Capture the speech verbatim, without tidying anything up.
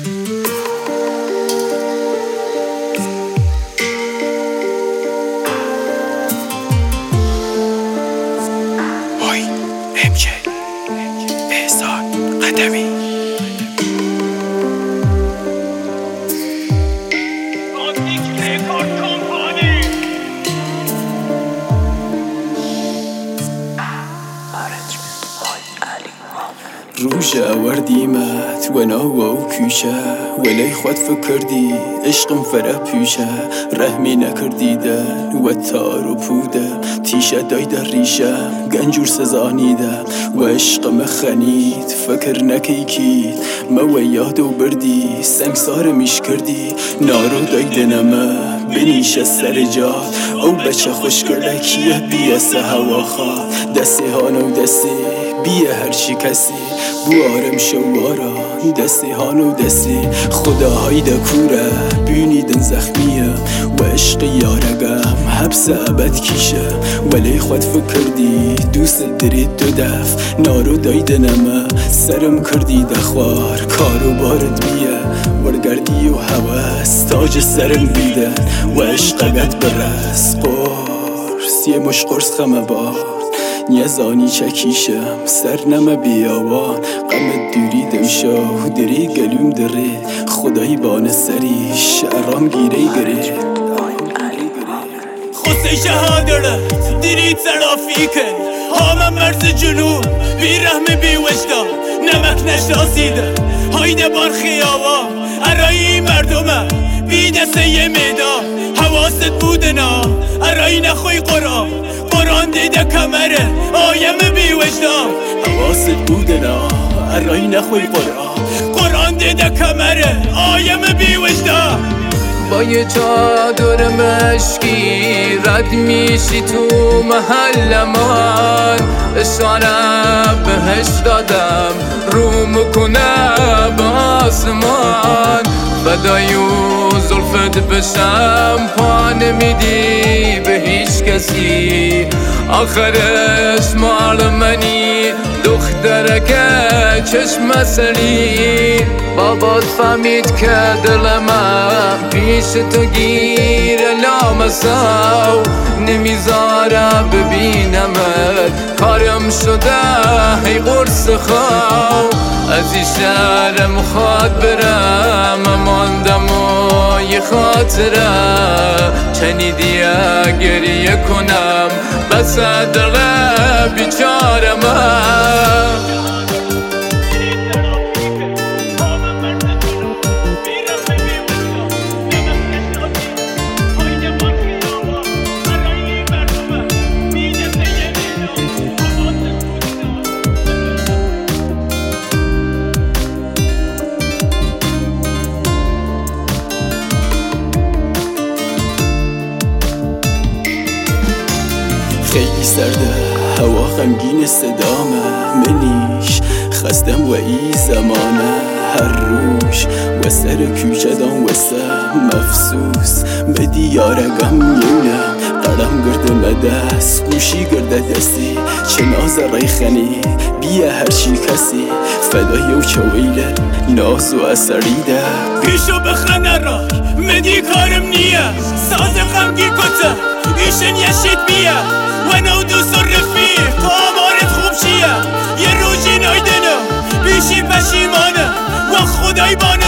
روشة ورديمات وناوة وكوشة ولی خود فکردی عشقم فرا پیشه رحمی نکردیدن و تار و پوده تیشه دایده ریشم گنجور سزانیده و عشقم خنید فکر نکیکید ما یاد و بردی سنگسار میش کردی نارو دایده نمه بنیشه سر جاد او بچه خوش کرده کیه بیه سه هوا خواه دستی هانو دستی بیه هرچی کسی بوارم شوارا دستی هانو دستی خداهای دکوره بینیدن زخمیه و عشق یارگم حبس ابد کیشه ولی خود فکردی دوست درید دو دف نارو دایده نمه سرم کردی دخوار کارو بارد بیه ورگردی و حواس تاج سرم بیدن و عشقگت برس قرص یه مش قرص خمه بار نیزانی چکیشم سر نمه بیاوان قمت دوریدم شو دری گلوم دره خدایی بان سری شعرام گیره گره خسته شهادرت دری ترافیکه هامم مرز جنوب بی رحم بی وجدان نمک نشناسیده هایده بار خیابان ارایی مردمه بی دسته یه میدان حواست بودنا ارایی نخوی قرآن قرآن دیده کمره آیم بی وجدان حواست بودنا ارایی نخوی قرآن قرآن دیده کمره آیم بی وجدان با یه چادر مشکی رد میشی تو محل من اشاره بهش دادم رو میکنه به آسمان بدایو زلفت بشم پا نمیدی به هیچ کسی آخرش مال منی دخترکه چشم سری بابات فهمید که دل من پیش تو گیر لامساو نمیذاره ببینمت کارم شده هی قرص خواو از این شهرم خواد برم ماندم و یه خاطره چنیدی گریه کنم بس دل بیچاره من خیلی سرده هوا غمگین صدامه منیش خستم و ای زمانه هر روش و سر کوچه دان وسه مفسوس بدی یارگم یونم قدم گرده مدست گوشی گرده دستی چه ناز ریخنی بیه هرچی کسی فدای و چویلر ناز و اثریده پیشو بخنه را مدی کارم نیه ساز غمگی کته ایشن یشید بیه و نو دوست و رفیق تا آمارت خوب چیه یه روزی نایدنه بیشی پشیمانه و خدای بانه